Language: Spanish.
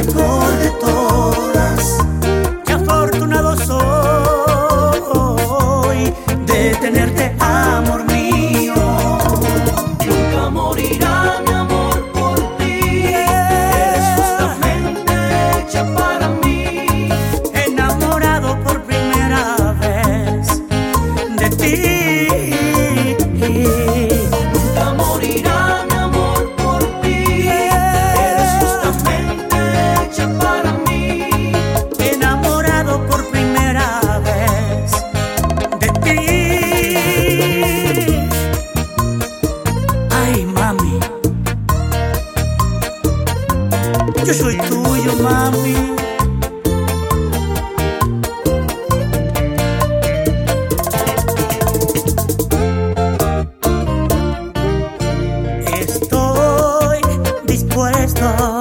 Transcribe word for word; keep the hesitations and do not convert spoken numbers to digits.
mejor de todas. Qué afortunado soy de tenerte, amor mío. Nunca morirá mi amor por ti. Eres justamente hecha para mí. Enamorado por primera vez de ti. Nunca morirá mi amor por ti. Eres justamente hecha para mí. Enamorado por primera vez de ti. Ay, mami, yo soy tuyo, mami. Estoy dispuesto